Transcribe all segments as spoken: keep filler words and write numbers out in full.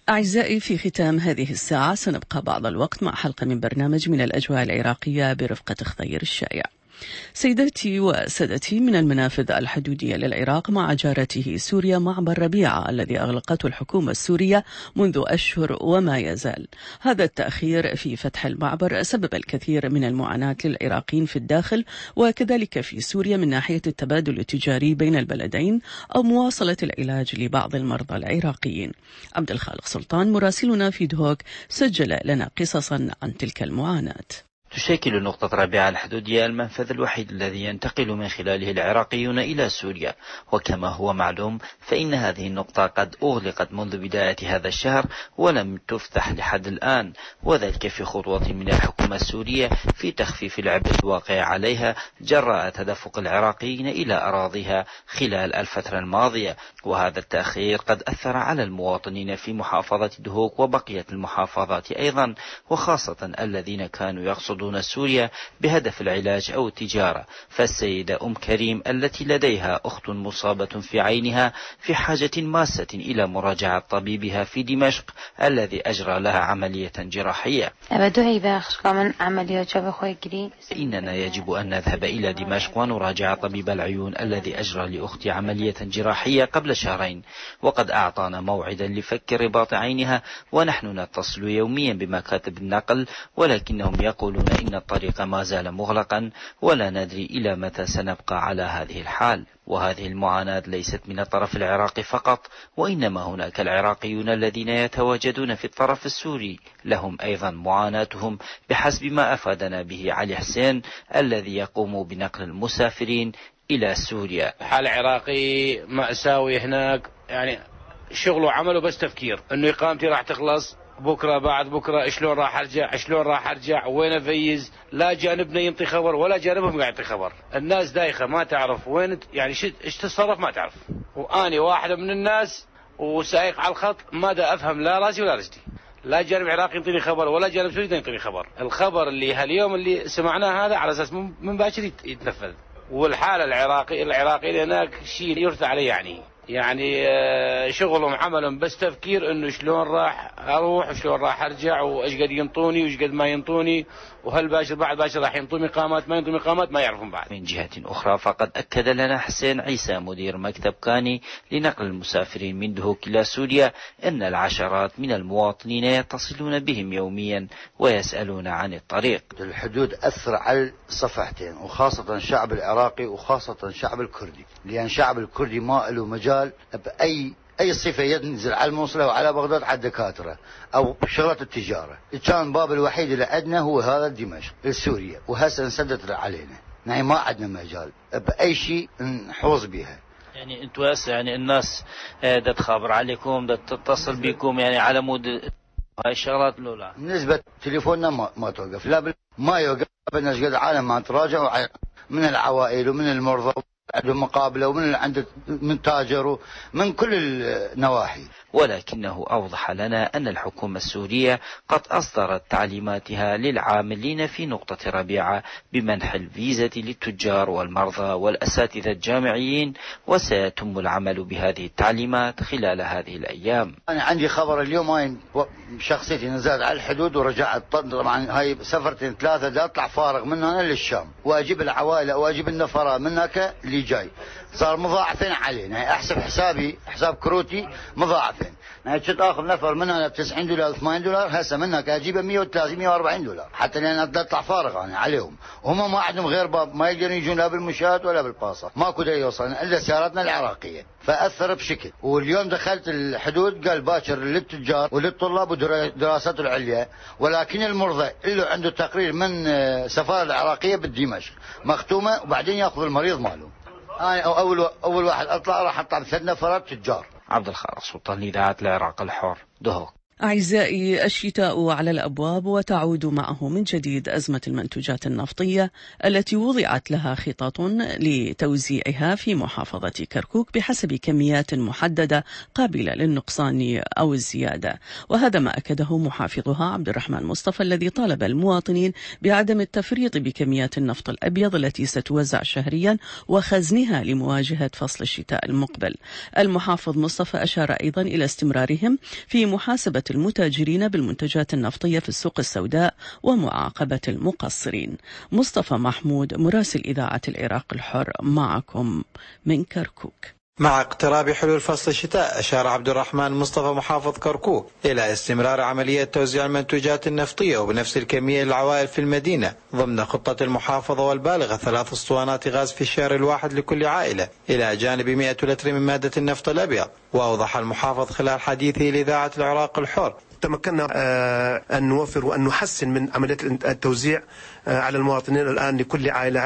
أعزائي، في ختام هذه الساعة سنبقى بعض الوقت مع حلقة من برنامج من الأجواء العراقية برفقة خضير الشايع. سيداتي وسادتي، من المنافذ الحدودية للعراق مع جارته سوريا معبر ربيعة الذي أغلقته الحكومة السورية منذ أشهر وما يزال. هذا التأخير في فتح المعبر سبب الكثير من المعاناة للعراقيين في الداخل وكذلك في سوريا من ناحية التبادل التجاري بين البلدين أو مواصلة العلاج لبعض المرضى العراقيين. عبد الخالق سلطان مراسلنا في دهوك سجل لنا قصصا عن تلك المعاناة. تشكل نقطة ربيعة الحدودية المنفذ الوحيد الذي ينتقل من خلاله العراقيون إلى سوريا، وكما هو معلوم فإن هذه النقطة قد أغلقت منذ بداية هذا الشهر ولم تفتح لحد الآن، وذلك في خطوة من الحكومة السورية في تخفيف العبء الواقع عليها جراء تدفق العراقيين إلى أراضيها خلال الفترة الماضية. وهذا التأخير قد أثر على المواطنين في محافظة دهوك وبقية المحافظات أيضا، وخاصة الذين كانوا يقصدون دون سوريا بهدف العلاج أو التجارة. فالسيدة أم كريم التي لديها أخت مصابة في عينها في حاجة ماسة إلى مراجعة طبيبها في دمشق الذي أجرى لها عملية جراحية. إننا يجب أن نذهب إلى دمشق ونراجع طبيب العيون الذي أجرى لأختي عملية جراحية قبل شهرين، وقد أعطانا موعدا لفك رباط عينها، ونحن نتصل يوميا بمكاتب النقل ولكنهم يقولون إن الطريق ما زال مغلقا ولا ندري إلى متى سنبقى على هذه الحال. وهذه المعاناة ليست من الطرف العراقي فقط، وإنما هناك العراقيون الذين يتواجدون في الطرف السوري لهم أيضا معاناتهم، بحسب ما أفادنا به علي حسين الذي يقوم بنقل المسافرين إلى سوريا. حال عراقي مأساوي هناك، يعني شغله وعمله بس تفكير إنه إقامتي راح تخلص بكرة بعد بكرة، شلون راح أرجع شلون راح أرجع وين أفيز. لا جانبنا ينطي خبر ولا جانبهم قاعد يعطي خبر. الناس دايخة ما تعرف وين يعني ايش تتصرف ما تعرف. وأني واحدة من الناس وسائق على الخط ما دا أفهم لا راسي ولا رجلي. لا جانب عراقي ينطيني خبر ولا جانب سوري ينطيني خبر. الخبر اللي هاليوم اللي سمعناه هذا على أساس من باكر يتنفذ. والحالة العراقي العراقي هناك شيء يرثى عليه، يعني يعني شغلهم عملهم بس تفكير انه شلون راح اروح وشلون راح ارجع وايش قد ينطوني وايش قد ما ينطوني، وهل باشر بعد باشر راح ينطوني مقامات ما ينطوني مقامات ما يعرفون بعد. من جهة أخرى فقد أكد لنا حسين عيسى مدير مكتب كاني لنقل المسافرين من دهوك إلى سوريا أن العشرات من المواطنين يتصلون بهم يوميا ويسألون عن الطريق. الحدود أثر على الصفحتين، وخاصة الشعب العراقي وخاصة الشعب الكردي، لأن الشعب الكردي ما له مجال بأي أي صفة ينزل على الموصلة وعلى بغداد على الدكاترة أو شغلة التجارة. كان باب الوحيد اللي عندنا هو هذا دمشق لسوريا، وهسه انسدت علينا، يعني ما عندنا مجال بأي شيء نحوز بها. يعني انتوا هسه يعني الناس دا تخابر عليكم دا تتصل بكم يعني على مود هاي الشغلات لولا نسبة تليفوننا ما, ما توقف، لا بال... ما يوقف. الناس قد عالم ما تراجع من العوائل ومن المرضى عندهم مقابلة ومن عند من تاجر من كل النواحي. ولكنه أوضح لنا أن الحكومة السورية قد أصدرت تعليماتها للعاملين في نقطة ربيعة بمنح الفيزا للتجار والمرضى والأساتذة الجامعيين، وسيتم العمل بهذه التعليمات خلال هذه الأيام. أنا عندي خبر اليوم شخصيتي نزلت على الحدود ورجعت، طبعا هاي سفرتين ثلاثة دا أطلع فارغ من هنا للشام وأجيب العوائل وأجيب النفرة من هناك اللي جاي، صار مضاعفين علينا. يعني أحسب حسابي حساب كروتي مضاعفين، يعني كنت آخذ نفر من هنا ب تسعين دولار ثمانين دولار، هسه من هناك أجيبه مية وثلاثين مية وأربعين دولار، حتى لأن أطلع فارغ يعني عليهم. وهم ما عندهم غير باب، ما يقدرون يجون لا بالمشاة ولا بالباصة، ماكو دا يوصلن إلا سياراتنا العراقية، فأثر بشكل. واليوم دخلت الحدود قال باكر للتجار وللطلاب ودراسات العليا، ولكن المرضى اللي عنده تقرير من سفارة العراقية بالدمشق مختومة، وبعدين يأخذ المريض ماله. أنا أول أول واحد أطلع راح أطلع بثلاث نفرات تجار. عبد الخالق سلطان، إذاعة العراق الحر، دهوك. أعزائي، الشتاء على الأبواب وتعود معه من جديد أزمة المنتوجات النفطية التي وضعت لها خطط لتوزيعها في محافظة كركوك بحسب كميات محددة قابلة للنقصان أو الزيادة. وهذا ما أكده محافظها عبد الرحمن مصطفى الذي طالب المواطنين بعدم التفريط بكميات النفط الأبيض التي ستوزع شهريا وخزنها لمواجهة فصل الشتاء المقبل. المحافظ مصطفى أشار أيضا إلى استمرارهم في محاسبة المتاجرين بالمنتجات النفطية في السوق السوداء ومعاقبة المقصرين. مصطفى محمود، مراسل إذاعة العراق الحر، معكم من كركوك. مع اقتراب حلول فصل الشتاء، أشار عبد الرحمن مصطفى محافظ كركوك إلى استمرار عملية توزيع المنتوجات النفطية وبنفس الكمية للعوائل في المدينة ضمن خطة المحافظة والبالغة ثلاث اسطوانات غاز في الشهر الواحد لكل عائلة إلى جانب مئة لتر من مادة النفط الأبيض. وأوضح المحافظ خلال حديثه لإذاعة العراق الحر: تمكنا أن نوفر وأن نحسن من عملية التوزيع على المواطنين. الآن لكل عائلة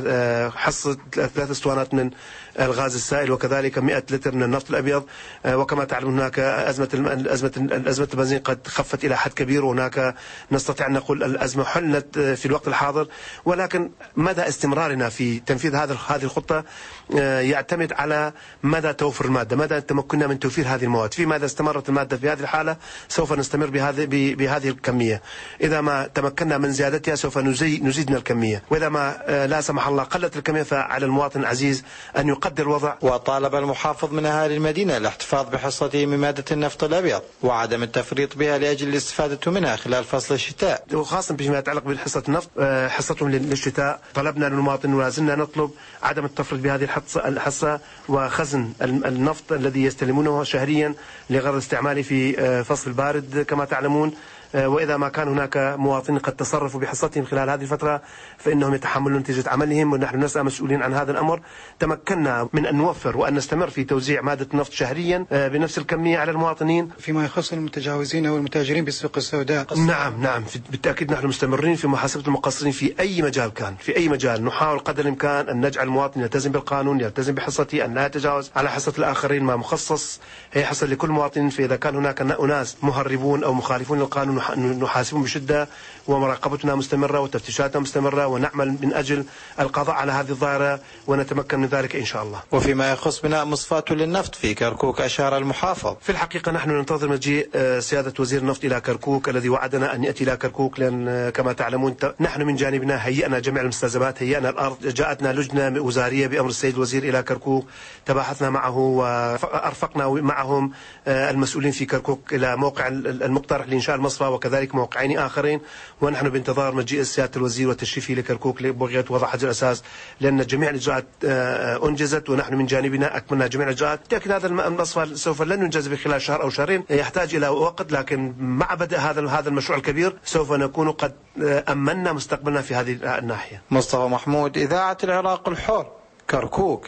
حصة ثلاث اسطوانات من الغاز السائل وكذلك مئة لتر من النفط الأبيض. وكما تعلم هناك أزمة الأزمة الأزمة البنزين قد خفت إلى حد كبير، وهناك نستطيع أن نقول الأزمة حلت في الوقت الحاضر، ولكن مدى استمرارنا في تنفيذ هذا هذه الخطة يعتمد على مدى توفر المادة، مدى تمكننا من توفير هذه المواد. في ماذا استمرت المادة في هذه الحالة سوف نستمر بهذه بهذه الكمية. إذا ما تمكنا من زيادتها سوف نزيد من الكمية، وإذا ما لا سمح الله قلت الكمية فعلى المواطن العزيز أن يقدر الوضع. وطالب المحافظ من أهالي المدينة الاحتفاظ بحصته من مادة النفط الأبيض وعدم التفريط بها لأجل الاستفادة منها خلال فصل الشتاء، وخاصة بما يتعلق بحصة النفط حصتهم للشتاء. طلبنا للمواطن ولا زلنا نطلب عدم التفريط بهذه الحصة وخزن النفط الذي يستلمونه شهريا لغرض استعماله في فصل البارد كما تعلمون. وإذا ما كان هناك مواطنين قد تصرفوا بحصتهم خلال هذه الفترة فإنهم يتحملون نتيجة عملهم، ونحن نسأل مسؤولين عن هذا الأمر. تمكنا من أن نوفر وأن نستمر في توزيع مادة النفط شهريا بنفس الكمية على المواطنين. فيما يخص المتجاوزين والمتاجرين بالسوق السوداء، نعم نعم بالتأكيد نحن مستمرين في محاسبة المقصرين في أي مجال كان، في أي مجال نحاول قدر الإمكان أن نجعل المواطن يلتزم بالقانون، يلتزم بحصته، أن لا يتجاوز على حصة الآخرين. ما مخصص هي حصة لكل مواطن، فإذا كان هناك أناس مهربون أو مخالفون للقانون نحاسبهم بشدة، ومراقبتنا مستمرة وتفتيشاتنا مستمرة، ونعمل من أجل القضاء على هذه الظاهرة ونتمكن من ذلك إن شاء الله. وفيما يخص بناء مصفاة للنفط في كركوك، أشار المحافظ: في الحقيقة نحن ننتظر مجيء سيادة وزير النفط إلى كركوك الذي وعدنا أن يأتي إلى كركوك، لأن كما تعلمون نحن من جانبنا هيئنا جميع المستلزمات، هيئنا الأرض، جاءتنا لجنة وزارية بأمر السيد الوزير إلى كركوك، تباحثنا معه وأرفقنا معهم المسؤولين في كركوك إلى موقع المقترح لإنشاء المصفى وكذلك موقعين آخرين، ونحن بانتظار مجيء سيادة الوزير وتشريفه لكركوك لبغية وضع حجر الأساس، لأن جميع الإجراءات أنجزت ونحن من جانبنا أكملنا جميع الإجراءات. لكن هذا المصفى سوف لن ينجز بخلال شهر أو شهرين، يحتاج إلى وقت، لكن مع بدء هذا هذا المشروع الكبير سوف نكون قد أمنا مستقبلنا في هذه الناحية. مصطفى محمود، إذاعة العراق الحر، كركوك.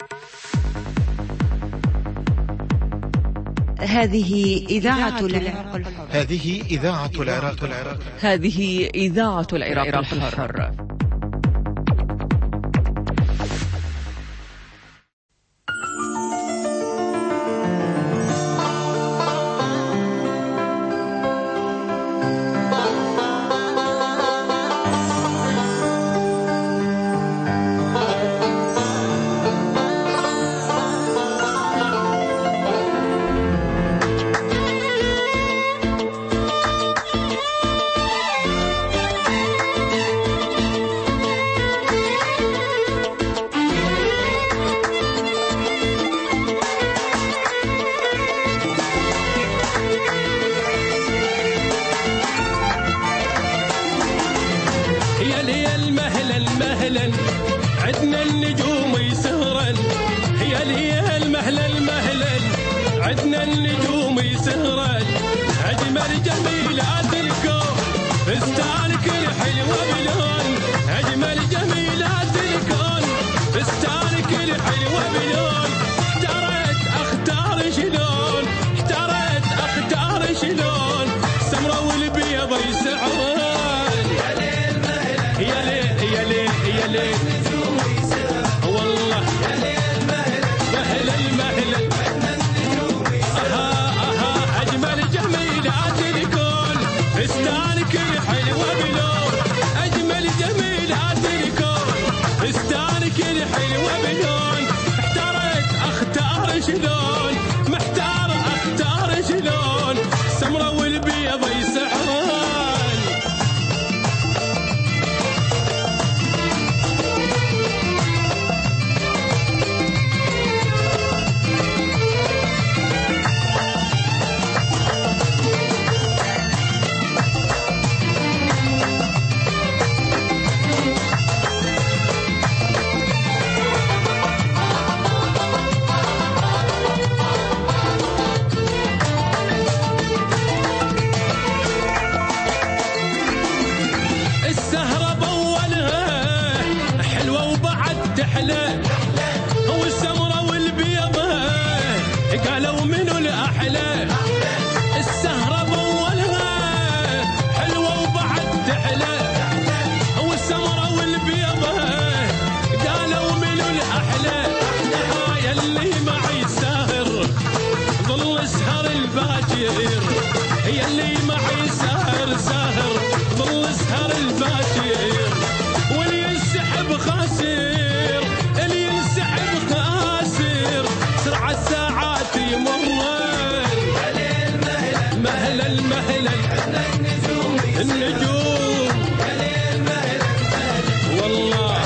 هذه إذاعة العراق الحر. هذه إذاعة العراق الحر. هذه إذاعة العراق الحر. عدنا النجوم يسهرن، هي لي المهلا المهلا عدنا النجوم يسهرن، أجمل جميلات الكون فستانك الحلوة بلون، أجمل جميلات الكون فستانك الحلوة بلون، احترت أختار شلون، احترت أختار شلون، سمرة والبيض يسعون، يا ليل مهلا يا ليل يا ليل يا ليل والله يا ليل مهلا مهلا المهلا أها أها سمرة والبيض يسحران. السهرة بأولها حلوة وبعد تحلى، والسمرة والبيضة قالوا منو الأحلى. السهرة بأولها حلوة وبعد تحلى، والسمرة والبيضة قالوا منو الأحلى. يلي معي ساهر ظل سهر الباكر، يلي معي ساهر ساهر ظل سهر الباكر. واللي ينسحب خاسر، اللي ينسحب خاسر، سرعة الساعات يمرن. مهلا مهلا النجوم والله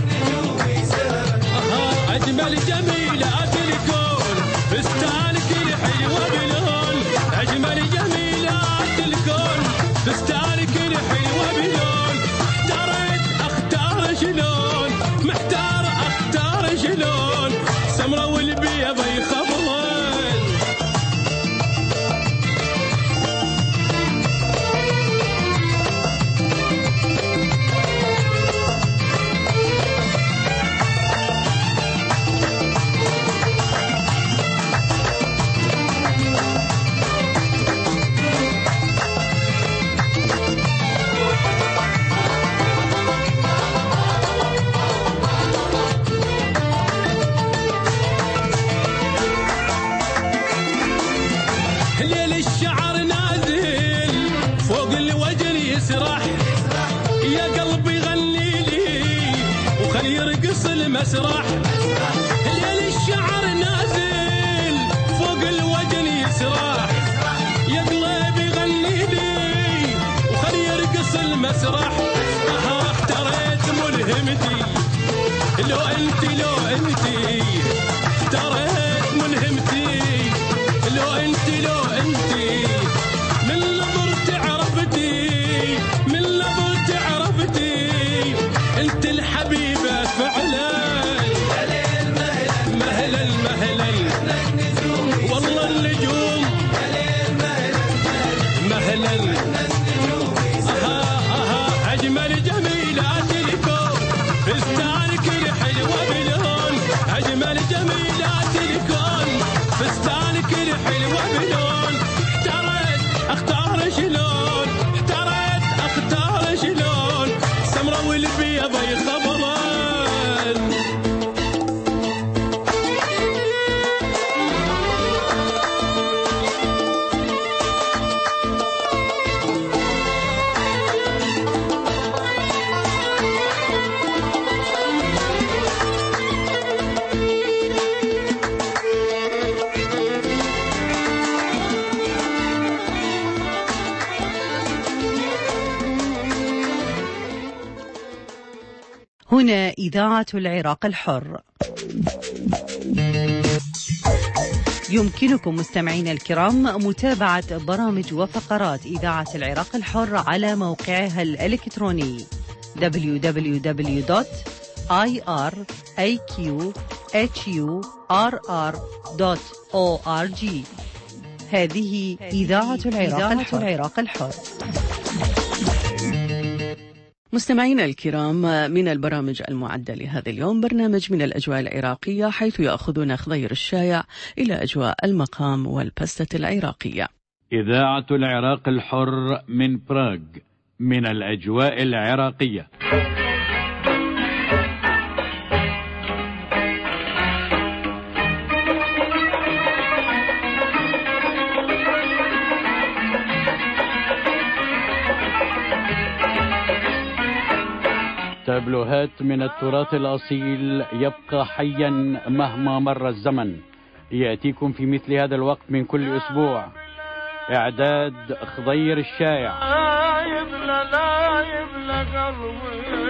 أها أجمل جميلات الكون، فستانك الحلوة بلون. أجمل جميلات الكون، فستانك الحلوة بلون. احترت اختار شلون، محتار اختار شلون، سمرة والبيض يخبرون. ليل الشعر نازل فوق الوجه يسرح، يا قلبي غني لي وخل يرقص المسرح. ليل الشعر نازل فوق الوجه يسرح، يا قلبي غني لي وخل يرقص المسرح. اها اختريت ملهمتي لو انت لو انت، اختريت ملهمتي لو انت لو انت. من نظرتي عرفتي، من نظرتي عرفتي، انت الحبيبة فعلا. مهلا مهلا والله النجوم مهلا. اها اها اجمل جميلات الكون، فستانك الحلوة بلون. اجمل جميلات الكون، فستانك الحلوة بلون. احترت اختار شلون، احترت اختار شلون، سمرة والبيض يخبران. هنا إذاعة العراق الحر. يمكنكم مستمعينا الكرام متابعة برامج وفقرات إذاعة العراق الحر على موقعها الإلكتروني دبليو دبليو دبليو دوت آي آر إيه كيو إتش يو آر آر دوت أو آر جي. هذه إذاعة العراق, العراق الحر. مستمعينا الكرام، من البرامج المعدة لهذا اليوم برنامج من الأجواء العراقية، حيث يأخذنا خضير الشايع إلى أجواء المقام والبستة العراقية. إذاعة العراق الحر من براغ، من الأجواء العراقية. تابلوهات من التراث الأصيل يبقى حيا مهما مر الزمن، يأتيكم في مثل هذا الوقت من كل أسبوع إعداد خضير الشايع. لا يبلى لا يبلى قلبي.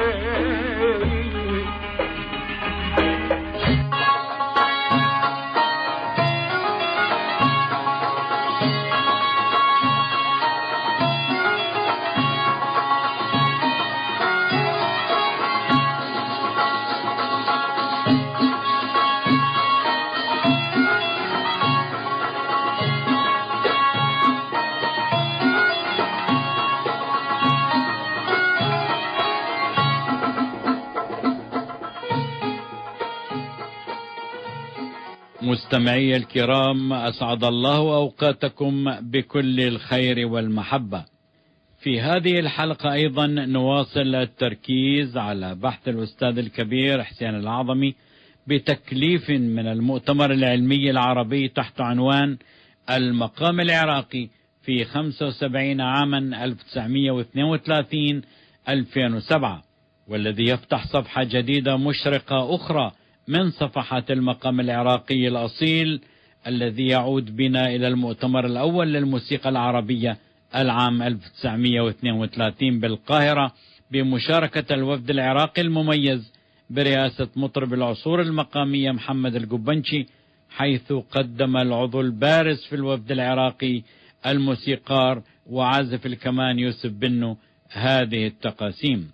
مستمعي الكرام، أسعد الله أوقاتكم بكل الخير والمحبة. في هذه الحلقة أيضا نواصل التركيز على بحث الأستاذ الكبير حسين الأعظمي بتكليف من المؤتمر العلمي العربي تحت عنوان المقام العراقي في خمسة وسبعين عاما ألف وتسعمئة واثنين وثلاثين ألفين وسبعة، والذي يفتح صفحة جديدة مشرقة أخرى من صفحات المقام العراقي الأصيل الذي يعود بنا إلى المؤتمر الأول للموسيقى العربية العام ألف وتسعمئة واثنين وثلاثين بالقاهرة بمشاركة الوفد العراقي المميز برئاسة مطرب العصور المقامية محمد القبنشي، حيث قدم العضو البارز في الوفد العراقي الموسيقار وعازف الكمان يوسف بنو هذه التقاسيم.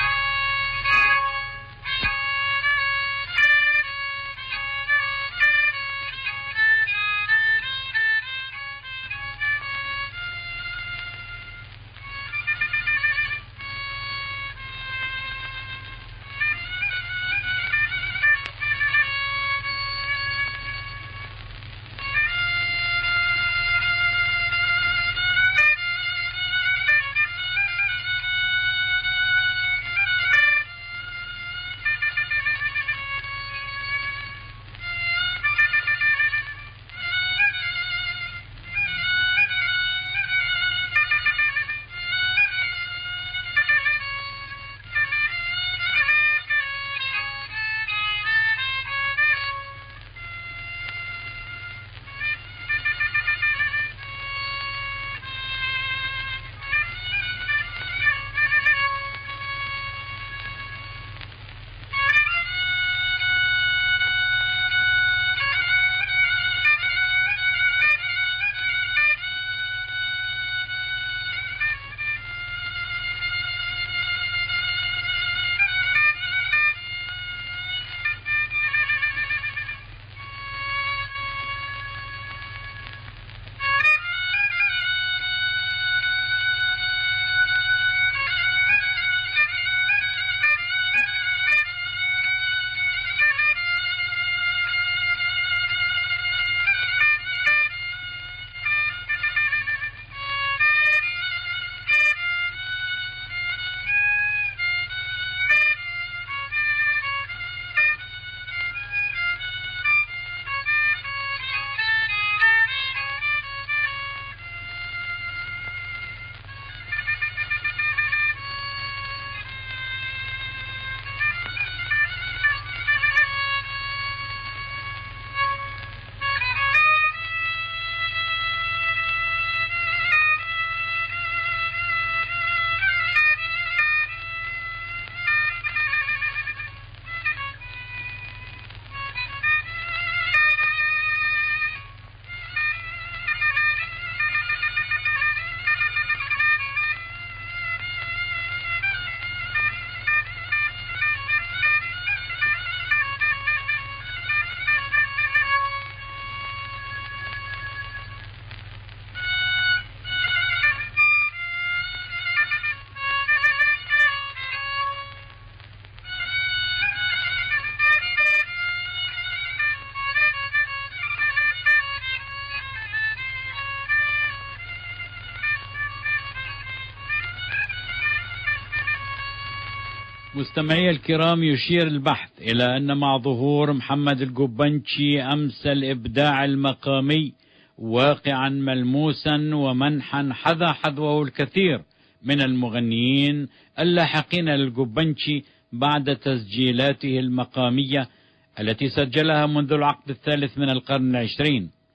مستمعي الكرام، يشير البحث إلى أن مع ظهور محمد القبنشي أمس الإبداع المقامي واقعا ملموسا ومنحا حذا حذوه الكثير من المغنيين اللاحقين للقبنشي بعد تسجيلاته المقامية التي سجلها منذ العقد الثالث من القرن العشرين،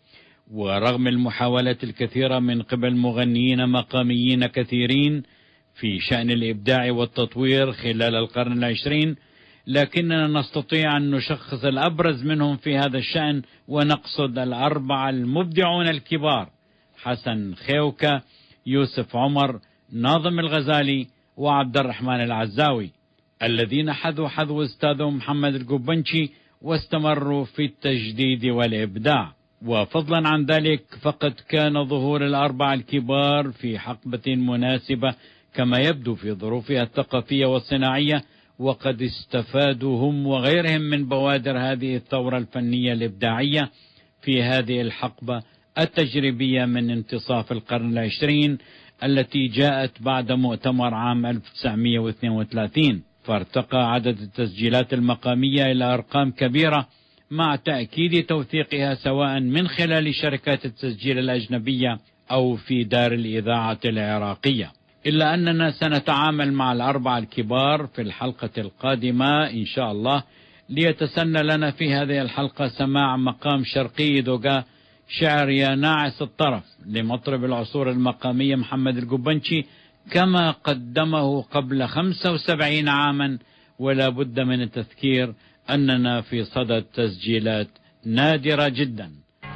ورغم المحاولات الكثيرة من قبل مغنيين مقاميين كثيرين في شأن الإبداع والتطوير خلال القرن العشرين، لكننا نستطيع أن نشخص الأبرز منهم في هذا الشأن، ونقصد الأربعة المبدعون الكبار: حسن خيوكة، يوسف عمر، ناظم الغزالي، وعبد الرحمن العزاوي، الذين حذوا حذو أستاذهم محمد القبنشي واستمروا في التجديد والإبداع. وفضلا عن ذلك فقد كان ظهور الأربعة الكبار في حقبة مناسبة كما يبدو في ظروفها الثقافية والصناعية، وقد استفادوا هم وغيرهم من بوادر هذه الثورة الفنية الإبداعية في هذه الحقبة التجريبية من انتصاف القرن العشرين التي جاءت بعد مؤتمر عام ألف وتسعمئة واثنين وثلاثين، فارتقى عدد التسجيلات المقامية إلى أرقام كبيرة، مع تأكيد توثيقها سواء من خلال شركات التسجيل الأجنبية أو في دار الإذاعة العراقية. إلا أننا سنتعامل مع الأربعة الكبار في الحلقة القادمة إن شاء الله، ليتسنى لنا في هذه الحلقة سماع مقام شرقي دوغا، شعر يا ناعس الطرف لمطرب العصور المقامية محمد القبنشي، كما قدمه قبل خمسة وسبعين عاما. ولا بد من التذكير أننا في صدد تسجيلات نادرة جدا.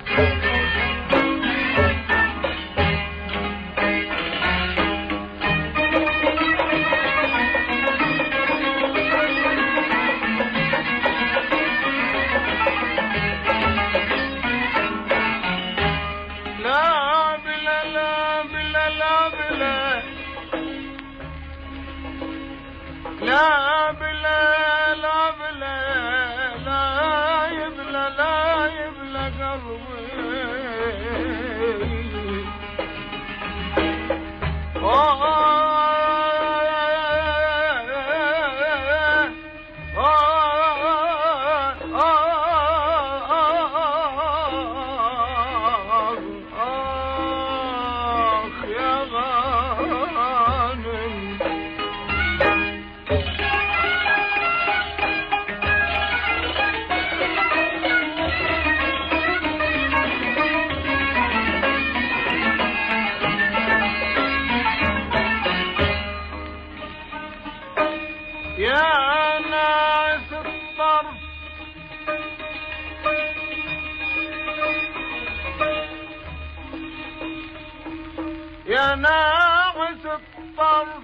يا ناعس الطرف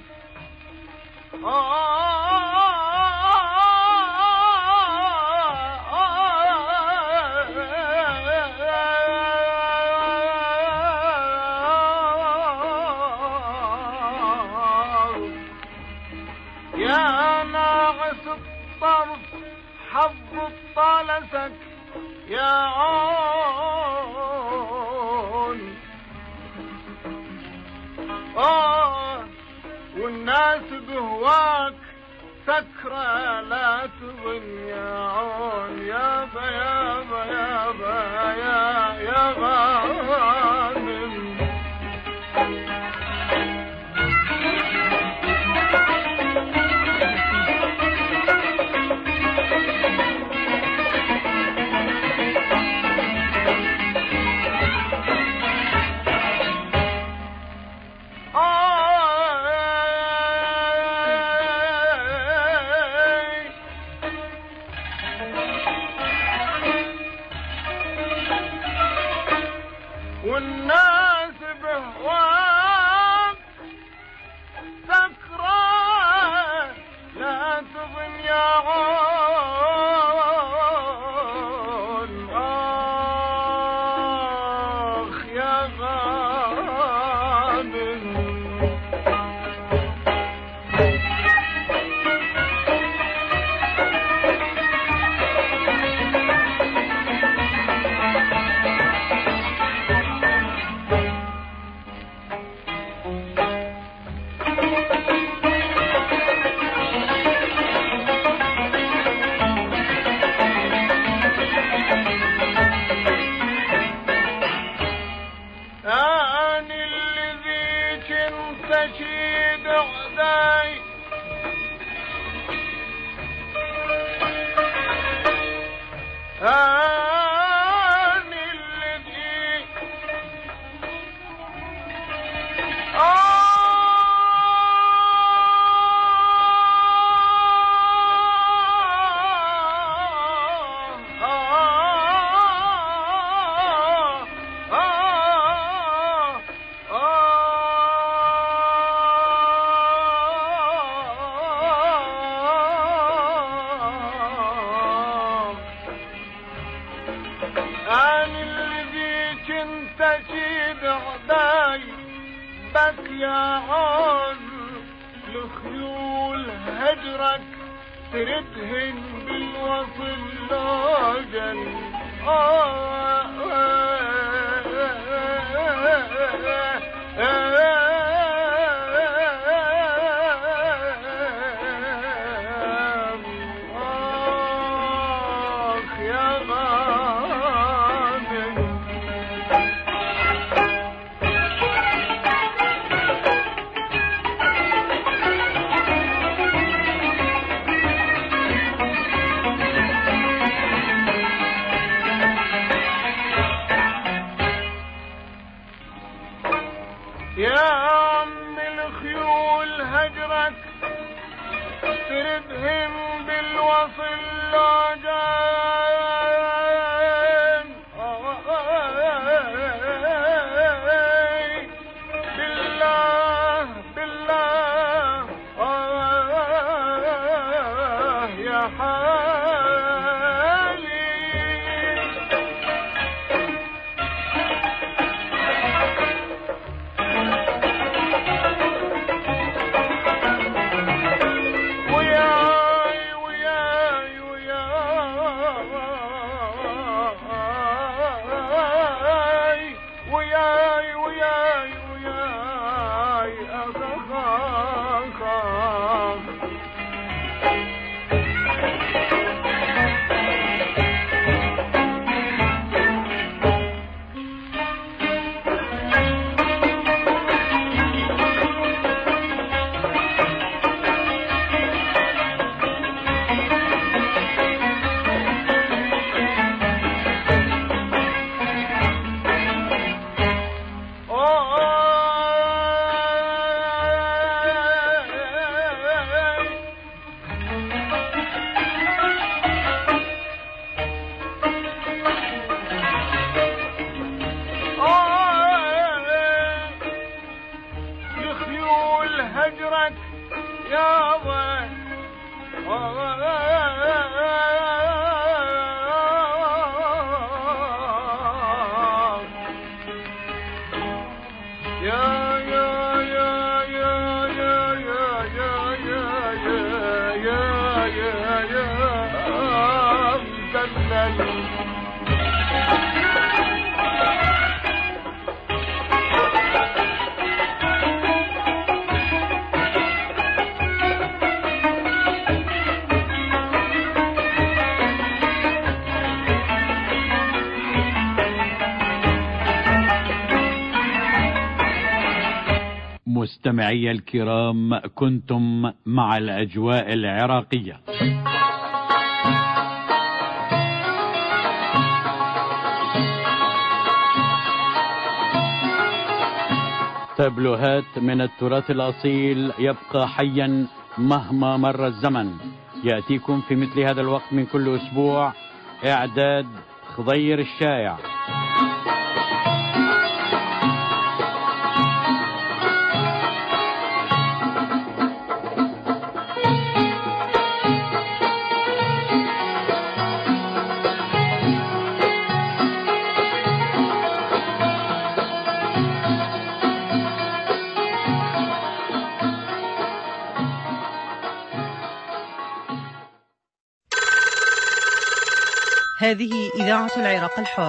يا ناعس الطرف حظ طالسك يا عون آه والناس بهواك سكرة لا تظن يا عون يابا يابا يابا يا يا غانم والناس بهواك سكرة لا تظن يا عون آخ يا غانم أنا الذي كنت شيد عداي أنا الذي بعداي بك يا عون الخيول هجرك تردهن بالوصل لاجل آه يا عم الخيول هجرك تردهم بالوصل لاجان بالله بالله آه يا حالي هجرك يا وين يا يا يا يا يا يا يا يا يا يا مدلل مستمعي الكرام، كنتم مع الأجواء العراقية. تابلوهات من التراث الأصيل يبقى حيا مهما مر الزمن. يأتيكم في مثل هذا الوقت من كل أسبوع. إعداد خضير الشايع. هذه إذاعة العراق الحر.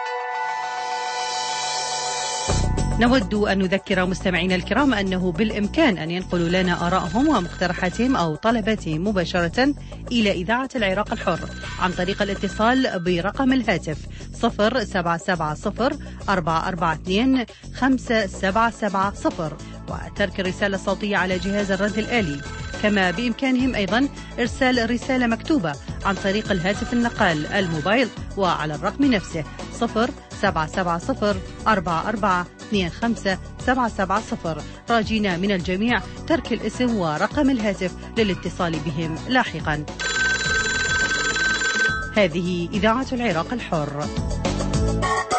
نود أن نذكر مستمعينا الكرام أنه بالإمكان أن ينقلوا لنا آرائهم ومقترحاتهم أو طلباتهم مباشرة إلى إذاعة العراق الحر عن طريق الاتصال برقم الهاتف صفر سبعة سبعة صفر أربعة أربعة اثنين خمسة سبعة سبعة صفر وترك الرسالة الصوتية على جهاز الرد الآلي. كما بإمكانهم أيضا إرسال رسالة مكتوبة عن طريق الهاتف النقال الموبايل وعلى الرقم نفسه صفر سبعة سبعة صفر أربعة أربعة اثنين خمسة سبعة سبعة صفر، راجين من الجميع ترك الاسم ورقم الهاتف للاتصال بهم لاحقا. هذه إذاعة العراق الحر.